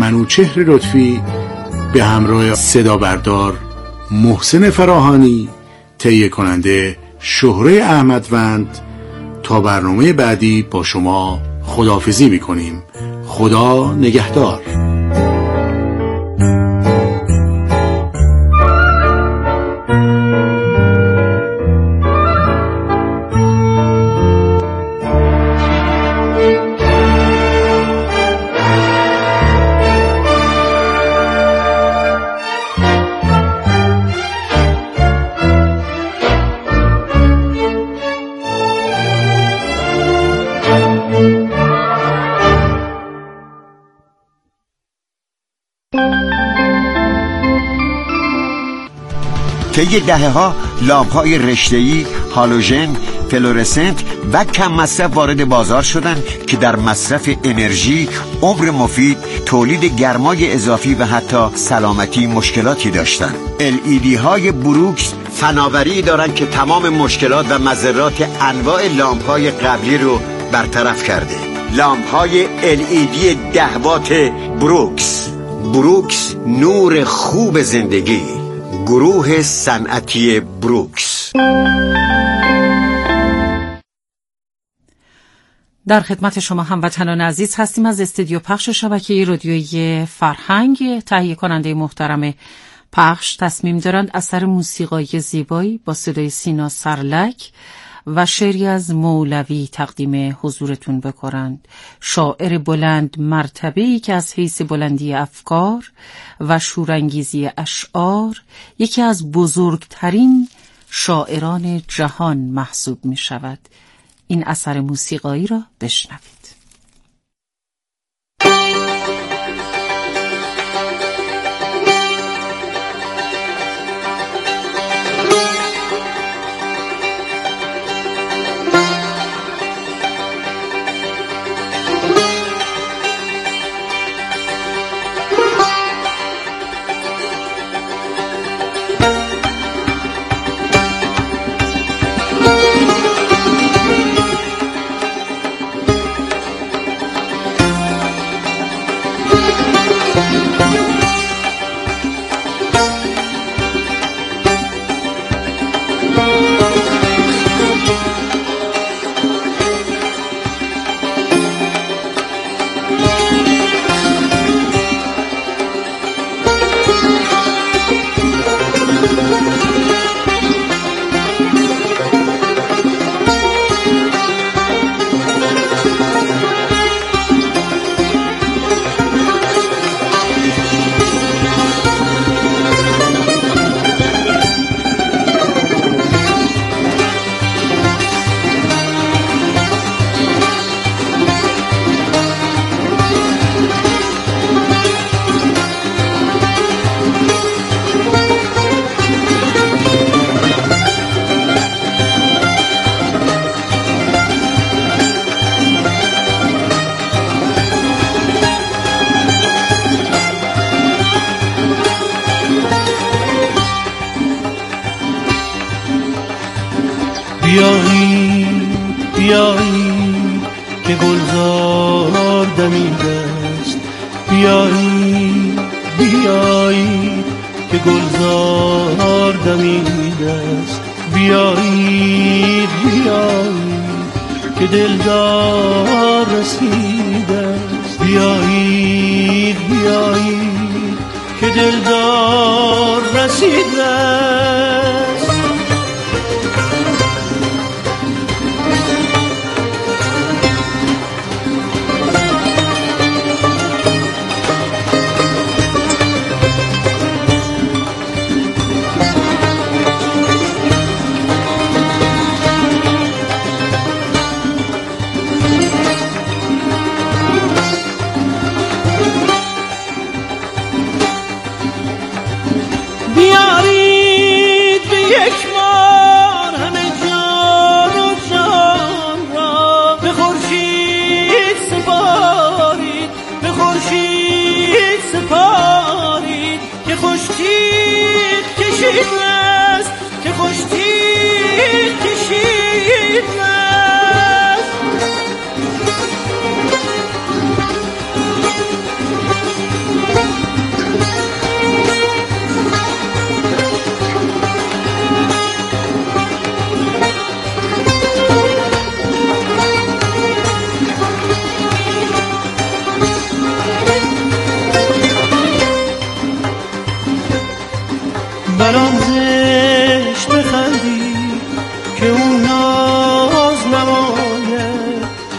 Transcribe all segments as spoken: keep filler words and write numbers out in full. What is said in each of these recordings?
منوچهر لطفی به همراه صدا بردار محسن فراهانی، تهیه کننده شهره احمدوند. تا برنامه بعدی با شما خداحافظی میکنیم. خدا نگهدار. طی دهه‌ها لامپ‌های رشته‌ای، هالوژن، فلورسنت و کم مصرف وارد بازار شدند که در مصرف انرژی، عمر مفید، تولید گرمای اضافی و حتی سلامتی مشکلاتی داشتند. ال ای دی های بروکس فناوری دارند که تمام مشکلات و مضرات انواع لامپ‌های قبلی رو برطرف کرده. لامپ‌های ال ای دی ده وات بروکس. بروکس، نور خوب زندگی. گروه صنعتی بروکس. در خدمت شما هموطنان عزیز هستیم از استودیو پخش شبکه رادیویی فرهنگ. تهیه کننده محترم پخش تصمیم دارند اثر موسیقایی زیبایی با صدای سینا سرلک و شعری از مولوی تقدیم حضورتون بکنند. شاعر بلند مرتبه‌ای که از حیث بلندی افکار و شورانگیزی اشعار یکی از بزرگترین شاعران جهان محسوب می شود. این اثر موسیقایی را بشنوید. بیایید بیایید که گلزار دمیده است، بیایید بیایید که گلزار دمیده است، بیایید بیایید که دلدار رسیده است، بیایید بیایید که دلدار رسیده است. بیایید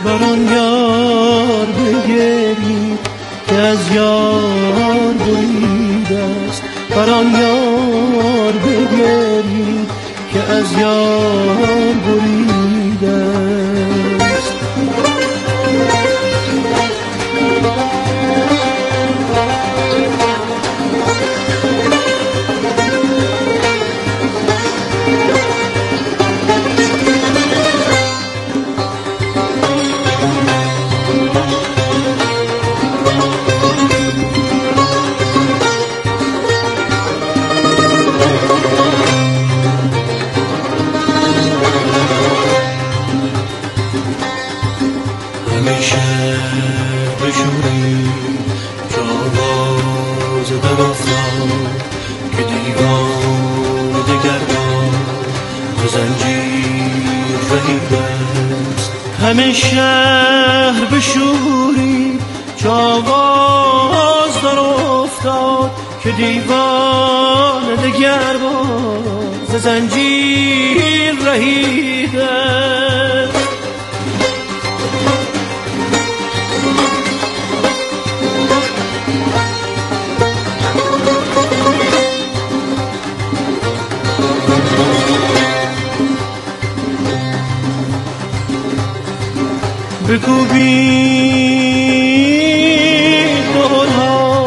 بران یار بگرید که از یار بریده است، بران یار بگرید که از یار بریده است. همه شهر بشوری چه آواز در افتاد که دیوان دگر باز ز زنجیر رهیده. بکوبید دولها،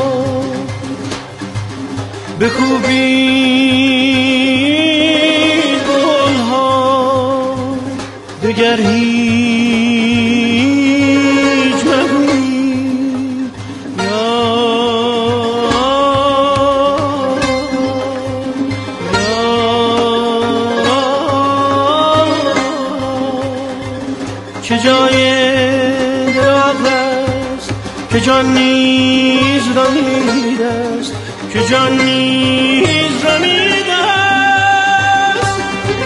بکوبید دولها، دگر هیچ مگویید یا یا چه جای که جان نیز رمید است، که جان نیز رمید است.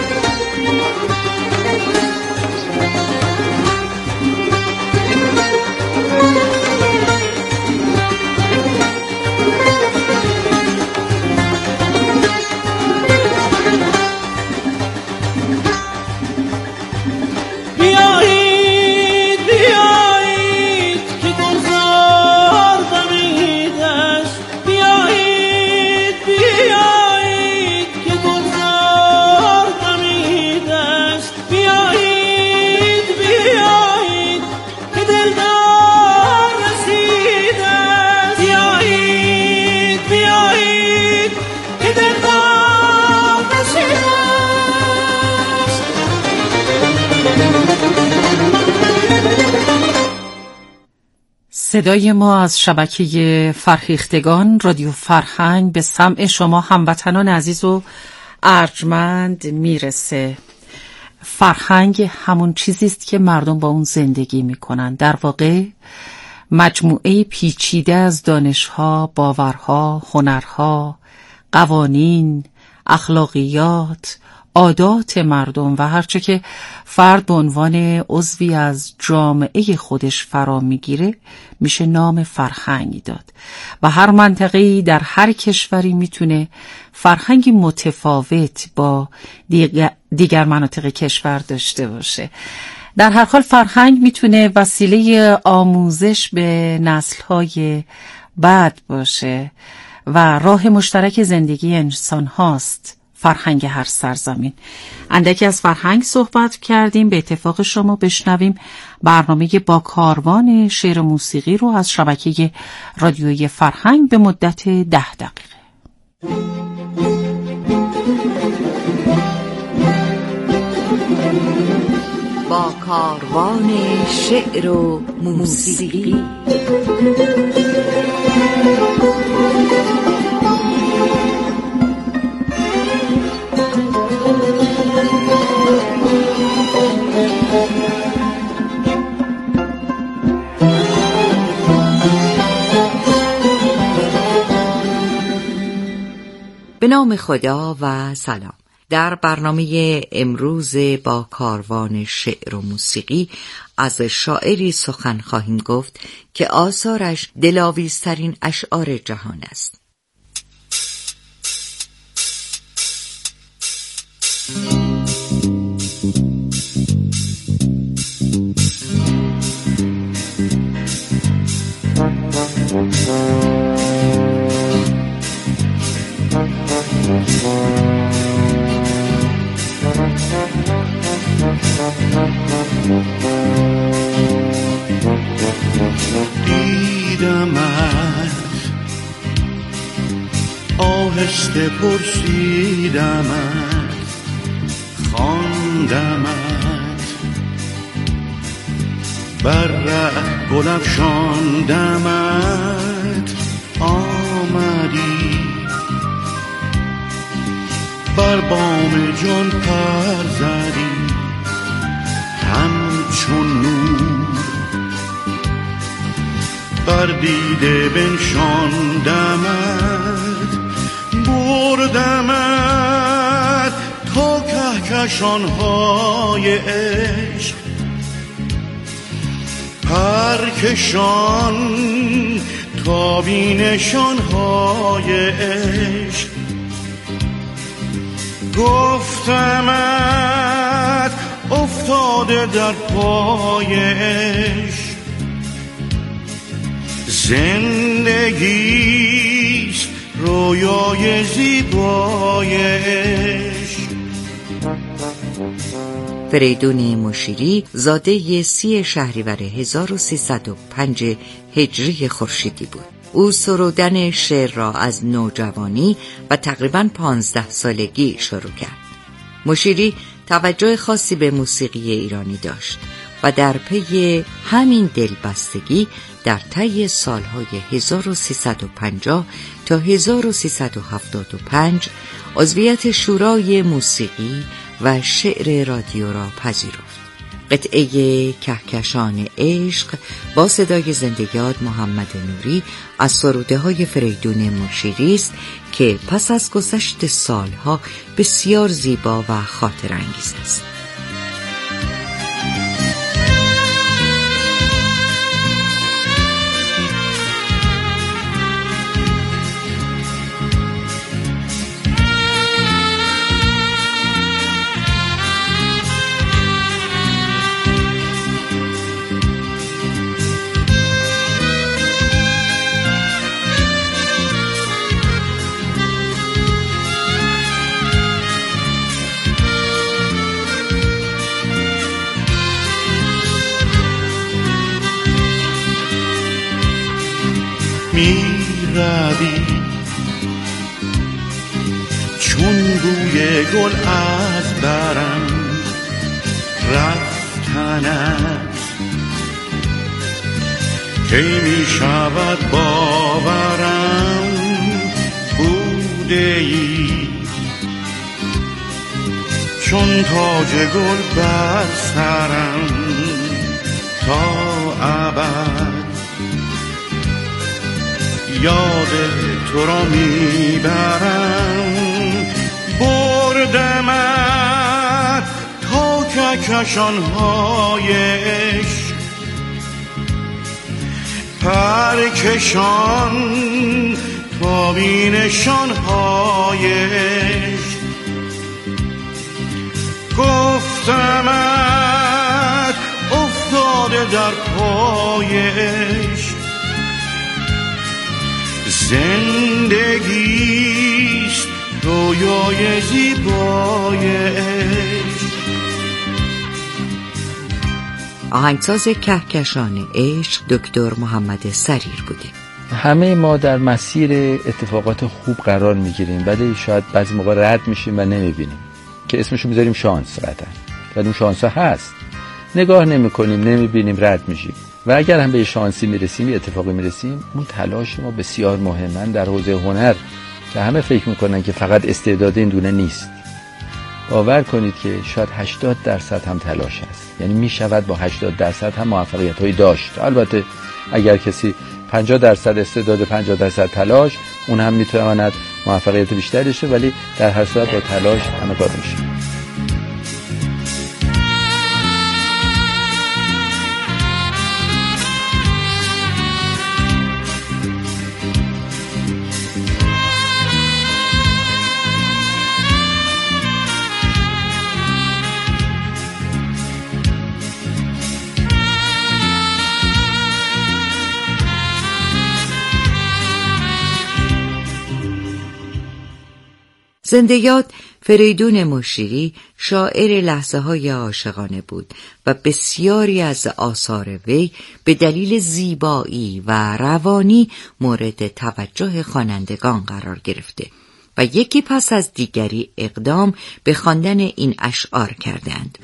بیایید بیایید که گلزار دمید است، بیایید بیایید که گلزار دمید است، بیایید بیایید که دلدار رسید است، بیایید بیایید که دلدار رسید است. صدای ما از شبکه فرهیختگان رادیو فرهنگ به سمع شما هموطنان عزیز و ارجمند میرسه. فرهنگ همون چیزی است که مردم با اون زندگی میکنن. در واقع مجموعه پیچیده از دانش‌ها، باورها، هنرها، قوانین، اخلاقیات، عادات مردم و هرچه که فرد به عنوان عضوی از جامعه خودش فرا میگیره میشه نام فرهنگی داد. و هر منطقه‌ای در هر کشوری میتونه فرهنگی متفاوت با دیگر, دیگر مناطق کشور داشته باشه. در هر حال فرهنگ میتونه وسیله آموزش به نسل‌های بعد باشه و راه مشترک زندگی انسان هاست. فرهنگ هر سرزمین. اندکی از فرهنگ صحبت کردیم. به اتفاق شما بشنویم برنامه با کاروان شعر و موسیقی رو از شبکه رادیویی فرهنگ به مدت ده دقیقه. با کاروان شعر و موسیقی. به نام خدا و سلام. در برنامه امروز با کاروان شعر و موسیقی از شاعری سخن خواهیم گفت که آثارش دلاویزترین اشعار جهان است. آهسته پرسیدمت، خواندمت، بر ره گل افشاندمت، آمدی بر بام جان پر زدی همچون نور، بر دیده بنشاندمت، بردمت تا کهکشان‌های عشق، پرکشان تا بینشان‌های عشق، گفتمت افتاده در پای عشق، زندگیست رویای زیبای عشق. فریدون مشیری زاده سی شهریور هزار و سیصد و پنج هجری خورشیدی بود. او سرودن شعر را از نوجوانی و تقریباً پانزده سالگی شروع کرد. مشیری توجه خاصی به موسیقی ایرانی داشت و در پی همین دلبستگی در طی سالهای هزار و سیصد و پنجاه تا هزار و سیصد و هفتاد و پنج عضویت شورای موسیقی و شعر رادیو را پذیرفت. قطعه کهکشان عشق با صدای زنده یاد محمد نوری از سروده های فریدون مشیری است که پس از گذشت سالها بسیار زیبا و خاطر انگیز است. می روی چون بوی گل از برم، رفتنت کی می شود باورم، بوده ای چون تاج گل بر سرم تا ابد، یاد تو را میبرم، بردمت تا کهکشان‌های عشق، پرکشان تا بینشان‌های عشق، گفتمت افتاده در پای عشق، زندگیست رویای زیبای عشق. آهنگساز کهکشان عشق دکتر محمد سریر بوده. همه ما در مسیر اتفاقات خوب قرار میگیریم ولی شاید بعضی موقع رد میشیم و نمیبینیم که اسمشو میذاریم شانس قطعا، ولی اون شانس ها هست، نگاه نمی کنیم، نمیبینیم، رد میشیم. و اگر هم به شانسی میرسیم، یه اتفاقی میرسیم، اون تلاش ما بسیار مهمه. در حوزه هنر که همه فکر میکنن که فقط استعداد این دونه نیست، باور کنید که شاید هشتاد درصد هم تلاش هست. یعنی میشود با هشتاد درصد هم موفقیت های داشت. البته اگر کسی پنجاه درصد استعداد، پنجاه درصد تلاش، اون هم میتواند موفقیت بیشتری داشته، ولی در هر صورت با تلاش همه کار میشه. زنده یاد فریدون مشیری شاعر لحظه های عاشقانه بود و بسیاری از آثار وی به دلیل زیبایی و روانی مورد توجه خوانندگان قرار گرفته و یکی پس از دیگری اقدام به خواندن این اشعار کردند.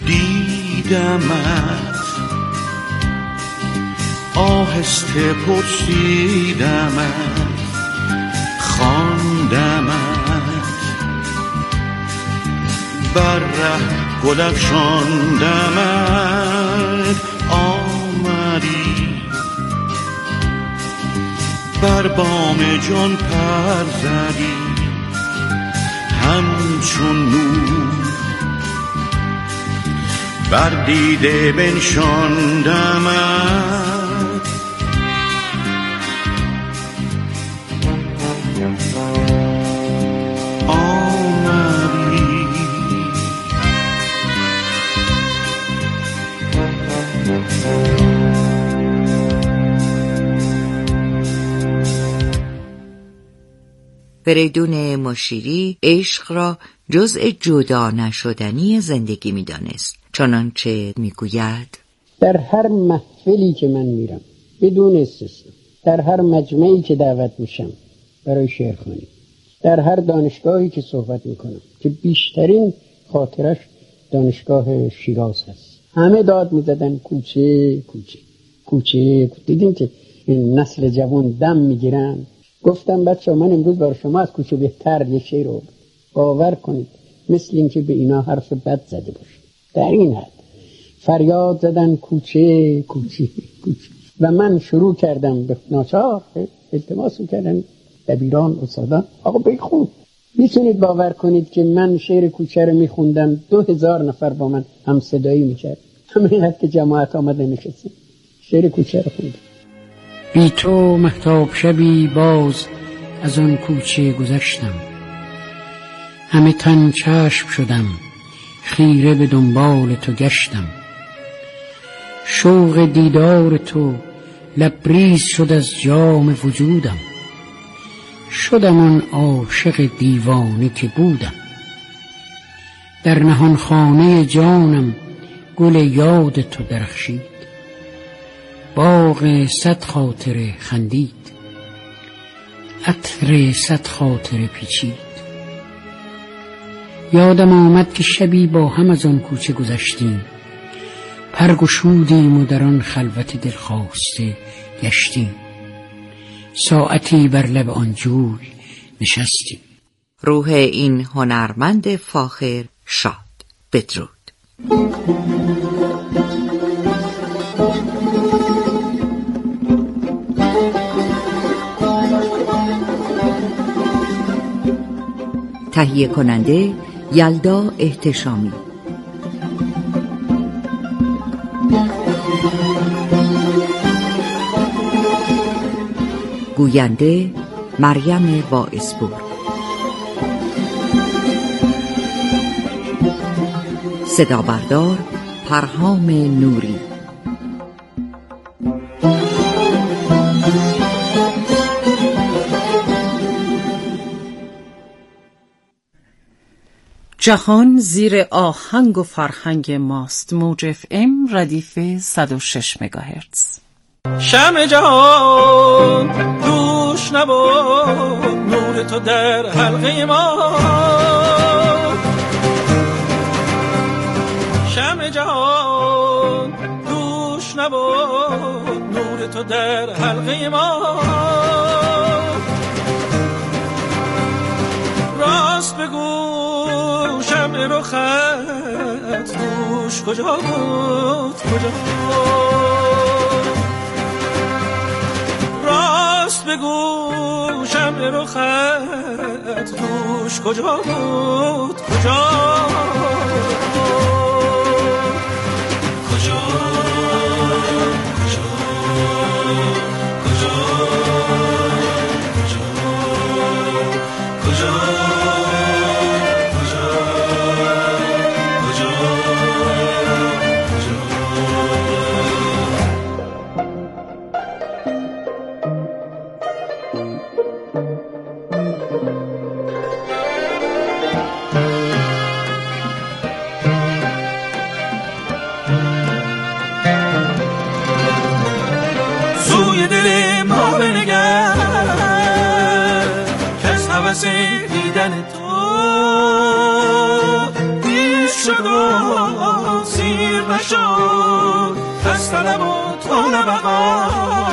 دیدمت آهسته پرسیدمت خواندمت بر ره گل افشاندمت آمدی بر بام جان پر زدی همچون نور بر دیده بنشاندمت فریدون مشیری عشق را جزء جدا نشدنی زندگی می دانست. چنانچه می گوید: در هر محفلی که من میرم بدون استثنا، در هر مجمعی که دعوت میشم برای شعرخوانی، در هر دانشگاهی که صحبت میکنم که بیشترین خاطرش دانشگاه شیراز هست، همه داد میزدن کوچه کوچه کوچه. دیدین که این نسل جوان دم میگیرن. گفتم بچه من امروز برای شما از کوچه بهتر یه شعر رو باور کنید، مثل این که به اینا حرف بد زده باشه. در این حد فریاد زدن کوچه کوچه کوچه و من شروع کردم به ناچار التماس کردن دبیران استادان، آقا بخون. میتونید باور کنید که من شعر کوچه رو میخوندم، دو هزار نفر با من هم صدایی میکرد. همین که جماعت آمده نشستیم شعر کوچه رو خوندم. بی تو مهتاب شبی باز از آن کوچه گذشتم، همه تن چشم شدم خیره به دنبال تو گشتم. شوق دیدار تو لبریز شد از جام وجودم، شدم آن عاشق دیوانه که بودم. در نهان خانه جانم گل یاد تو درخشید، باغ صد خاطره خندید، عطر صد خاطره پیچید. یادم آمد که شبی با هم از آن کوچه گذشتیم، پرگشودیم و در آن خلوت دلخواسته گشتیم. ساعتی بر لب آن جوی نشستیم. روح این هنرمند فاخر شاد. بدرود. تهیه کننده یلدا احتشامی. گوینده مریم واعظپور. صدا بردار پرهام نوری. جهان زیر آهنگ و فرهنگ ماست. موج اف ام ردیف صد و شش مگاهرتز. شمع جهان دوش نبود، نور تو در حلقه ما. شمع جهان دوش نبود، نور تو در حلقه ما. راست بگو شمع رو خط دوش کجا بود کجا؟ راست بگو شمع رو خط دوش کجا بود کجا؟ کجا کجا کجا کجا کجا هوس دیدن تو نیست شد و سیر نشد از طلب و تو نبقا.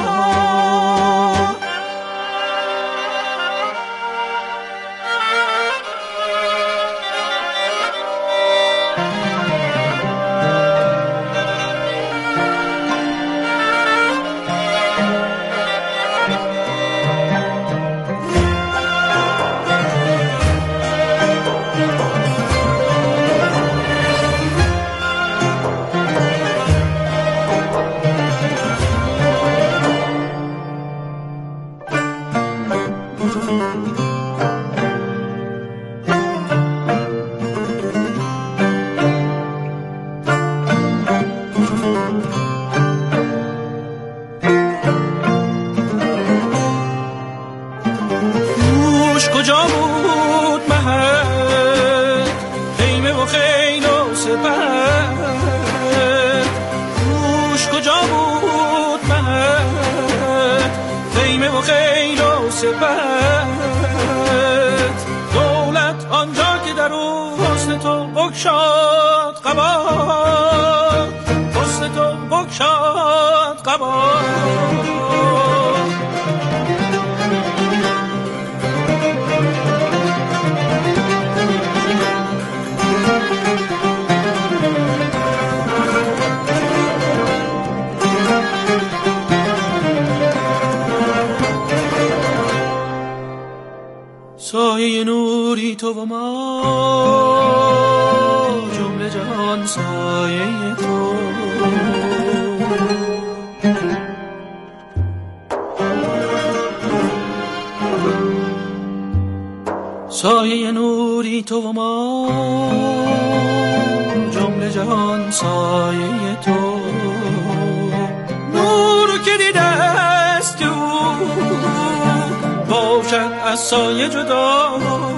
دولت آنجا که در او حسن تو بگشاد قبا، حسن تو بگشاد قبا. سایه نوری تو و ما جمله جهان سایه تو، سایه نوری تو و ما جمله جهان سایه تو. نور که دیده است که باشد از سایه جدا،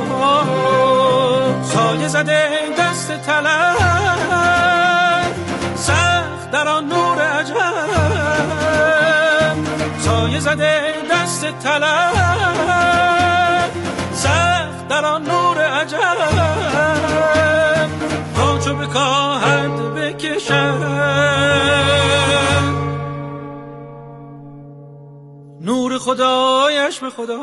سایه زده دست طلب سخت در آن نور عجب، سایه زده دست طلب سخت در آن نور عجب. تا چو بکاهد بکشد نور خدایش به خدا،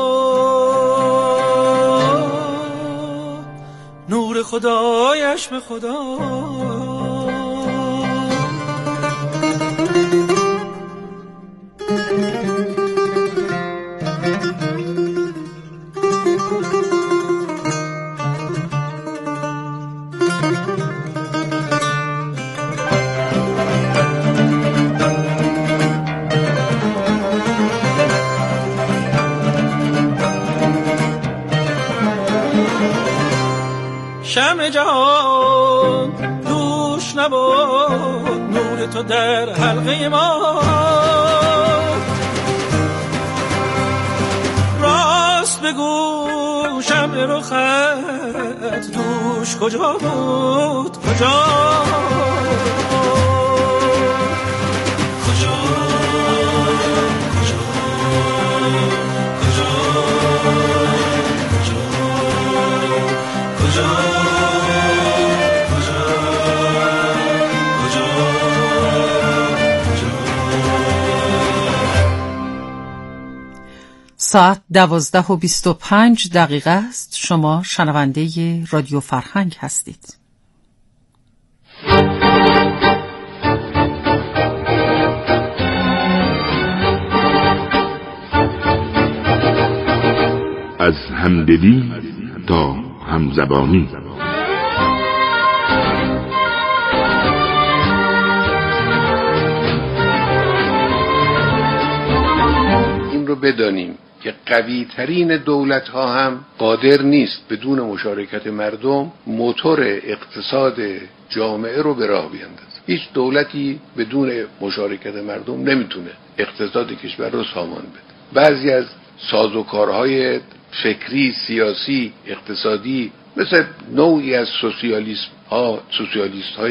نور خدایش به خدا. شمع جهان دوش نبود نور تو در حلقه ما، راست بگو شمع رخت دوش کجا بود کجا کجا کجا کجا کجا ساعت دوازده و بیست و پنج دقیقه است. شما شنونده رادیو فرهنگ هستید. از همدلی تا همزبانی. این رو بدانیم که قوی ترین دولت ها هم قادر نیست بدون مشارکت مردم موتور اقتصاد جامعه رو به راه بیاندازه. هیچ دولتی بدون مشارکت مردم نمیتونه اقتصاد کشور رو سامان بده. بعضی از سازوکارهای فکری، سیاسی، اقتصادی مثل نوعی از سوسیالیسم ها، سوسیالیست های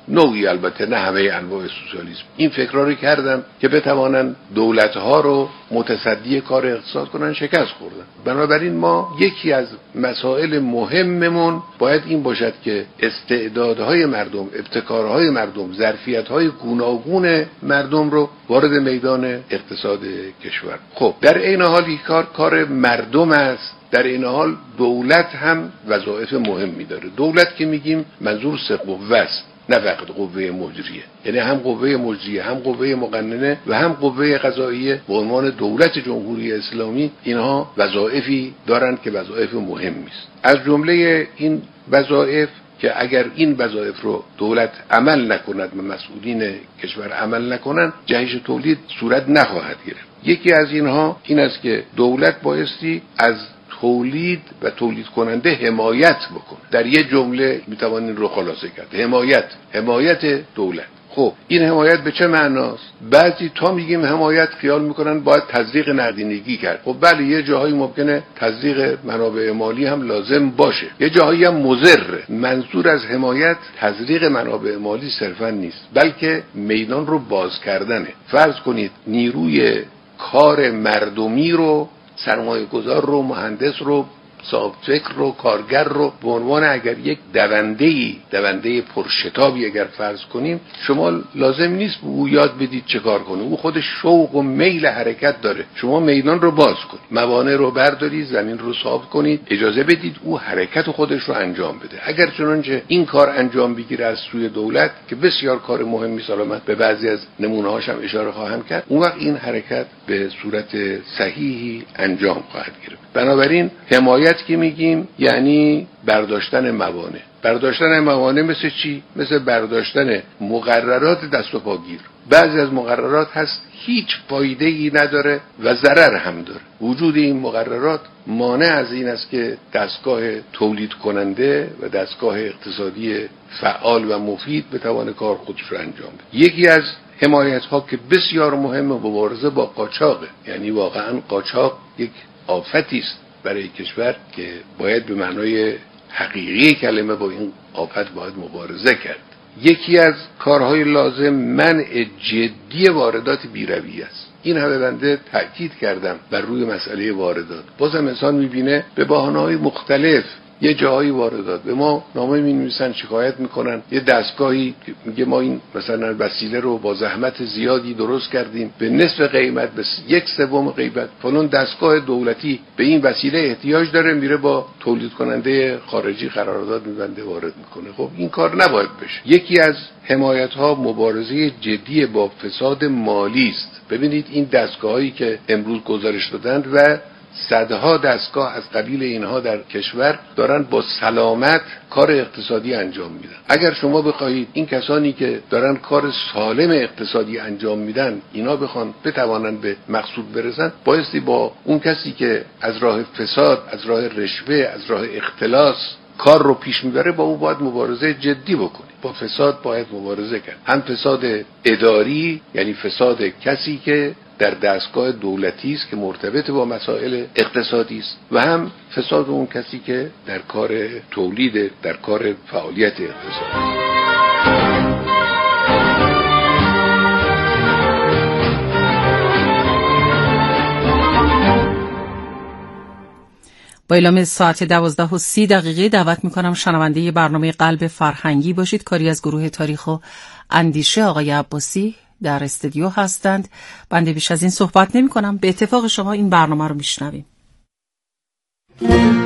نوعی، البته نه همه انواع سوسیالیسم، این فکرها رو کردن که بتوانن دولت‌ها رو متصدی کار اقتصاد کنن، شکست خوردن. بنابراین ما یکی از مسائل مهممون باید این باشد که استعدادهای مردم، ابتکارهای مردم، ظرفیت‌های گوناگون مردم رو وارد میدان اقتصاد کشور. خب در این حال این کار کار مردم است. در این حال دولت هم وظایف مهمی داره. دولت که میگیم منظور سه قوه است، نه فقط قوه مجریه، یعنی هم قوه مجریه، هم قوه مقننه و هم قوه قضاییه به عنوان دولت جمهوری اسلامی. اینها وظایفی دارند که وظایف مهمی است. از جمله این وظایف که اگر این وظایف رو دولت عمل نکند و مسئولین کشور عمل نکنند، جهش تولید صورت نخواهد گرفت. یکی از اینها این است که دولت بایستی از تولید و تولید کننده حمایت بکنه. در یک جمله میتوان این رو خلاصه کرد: حمایت حمایت دولت. خب این حمایت به چه معناست؟ بعضی تا میگیم حمایت خیال میکنن باید تزریق نقدینگی کرد. خب بله، یه جاهایی ممکنه تزریق منابع مالی هم لازم باشه، یه جاهایی هم مضره. منظور از حمایت تزریق منابع مالی صرفا نیست، بلکه میدان رو باز کردنه. فرض کنید نیروی کار مردمی رو، سرمایه گذار رو، مهندس رو، صاحب فکر رو، کارگر رو به عنوان اگر یک دونده‌ای، دونده پرشتابی اگر فرض کنیم، شما لازم نیست به او یاد بدید چه کار کنه، او خودش شوق و میل حرکت داره. شما میدان رو باز کنید، موانع رو بردارید، زمین رو صاف کنید، اجازه بدید او حرکت خودش رو انجام بده. اگر چنانچه این کار انجام بگیره از سوی دولت که بسیار کار مهمی، سلامت به بعضی از نمونه‌هاش هم اشاره خواهم کرد، اون وقت این حرکت به صورت صحیحی انجام خواهد گرفت. بنابراین حمایت که میگیم یعنی برداشتن موانع. برداشتن موانع مثل چی؟ مثل برداشتن مقررات دست و پاگیر. بعضی از مقررات هست هیچ فایده ای نداره و ضرر هم داره. وجود این مقررات مانع از این است که دستگاه تولید کننده و دستگاه اقتصادی فعال و مفید بتوانه کار خودش رو انجام بده. یکی از حمایت ها که بسیار مهمه مبارزه با قاچاقه. یعنی واقعا قاچاق یک آفتی است برای کشور که باید به معنای حقیقی کلمه با این آفت باید مبارزه کرد. یکی از کارهای لازم منع جدی واردات بی‌رویه است. این همه بنده تأکید کردم بر روی مسئله واردات. بازم انسان میبینه به بهانه‌های مختلف یه جایی واردات به ما نامه می‌نویسن، شکایت میکنن. یه دستگاهی میگه ما این مثلا وسیله رو با زحمت زیادی درست کردیم، به نصف قیمت، به یک سوم قیمت. فلان دستگاه دولتی به این وسیله احتیاج داره، میره با تولید کننده خارجی قرارداد می‌بنده، وارد میکنه. خب این کار نباید بشه. یکی از حمایت‌ها مبارزه جدی با فساد مالی است. ببینید این دستگاهایی که امروز گزارش دادند و صدها دستگاه از قبیل اینها در کشور دارن با سلامت کار اقتصادی انجام میدن. اگر شما بخواهید این کسانی که دارن کار سالم اقتصادی انجام میدن، اینا بخوان بتوانن به مقصود برسن، بایستی با اون کسی که از راه فساد، از راه رشوه، از راه اختلاس کار رو پیش میبره، با او باید مبارزه جدی بکنی. با فساد باید مبارزه کرد. هم فساد اداری، یعنی فساد کسی که در دستگاه دولتی است که مرتبط با مسائل اقتصادی است، و هم فساد اون کسی که در کار تولید، در کار فعالیت اقتصادی. با اعلام ساعت دوازده و سی دقیقه دعوت میکنم شنونده برنامه قلب فرهنگی باشید. کاری از گروه تاریخ و اندیشه آقای عباسی در استودیو هستند. بنده بیش از این صحبت نمی کنم. به اتفاق شما این برنامه رو میشنویم.